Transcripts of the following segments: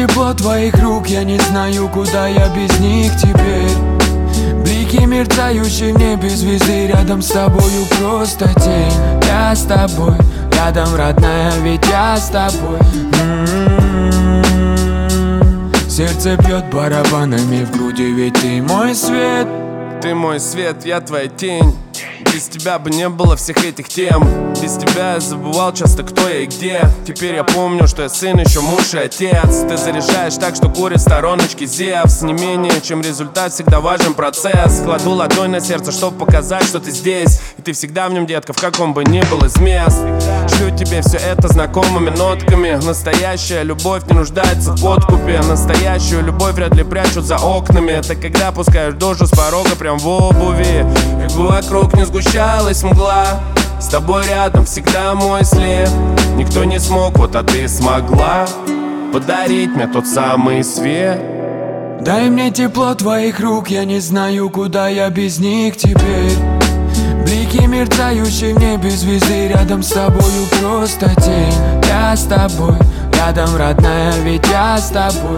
тепло твоих рук, я не знаю, куда я без них теперь. Блики мерцающие в небе звезды, рядом с тобою просто тень. Я с тобой, рядом, родная, ведь я с тобой. Сердце бьет барабанами в груди, ведь ты мой свет. Ты мой свет, я твоя тень. Без тебя бы не было всех этих тем. Без тебя я забывал часто, кто я и где. Теперь я помню, что я сын, еще муж и отец. Ты заряжаешь так, что курит стороночки Зевс. Не менее, чем результат, всегда важен процесс. Кладу ладонь на сердце, чтобы показать, что ты здесь. И ты всегда в нем, детка, в каком бы ни был из мест. Шлю тебе все это знакомыми нотками. Настоящая любовь не нуждается в подкупе. Настоящую любовь вряд ли прячут за окнами. Это когда пускаешь душу с порога прям в обуви. Как бы вокруг не сгущалась мгла, с тобой рядом всегда мой след. Никто не смог, вот а ты смогла подарить мне тот самый свет. Дай мне тепло твоих рук, я не знаю, куда я без них теперь. Блики мерцающие в небе звезды, рядом с тобою просто тень. Я с тобой, рядом, родная, ведь я с тобой.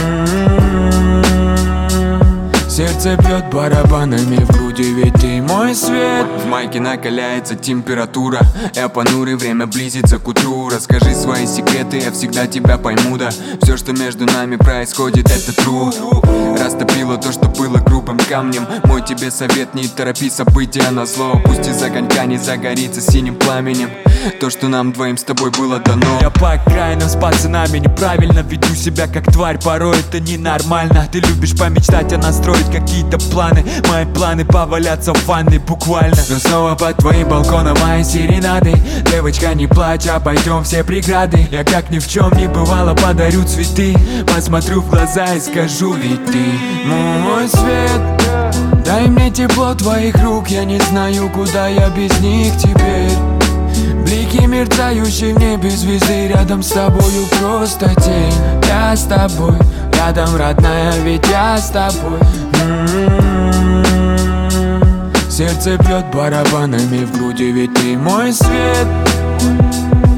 Сердце бьет барабанами в груди, ведь ты мой свет. В майке накаляется температура, я понурый, время близится к утру. Расскажи свои секреты, я всегда тебя пойму, да. Все, что между нами происходит, это true. Растопило то, что было грубым камнем. Мой тебе совет, не торопи события на зло. Пусть из огонька не загорится синим пламенем то, что нам двоим с тобой было дано. Я по окраинам с пацанами неправильно веду себя как тварь, порой это ненормально. Ты любишь помечтать, а настроить какие-то планы. Мои планы поваляться в ванной буквально. Но снова под твоим балконом мои серенады. Девочка, не плачь, обойдем все преграды. Я как ни в чем не бывало подарю цветы. Посмотрю в глаза и скажу, ведь ты мой свет. Дай мне тепло твоих рук, я не знаю, куда я без них теперь. Блики мерцающие в небе звезды, рядом с тобою просто тень. Я с тобой, рядом, родная, ведь я с тобой. Сердце бьет барабанами в груди, ведь ты мой свет.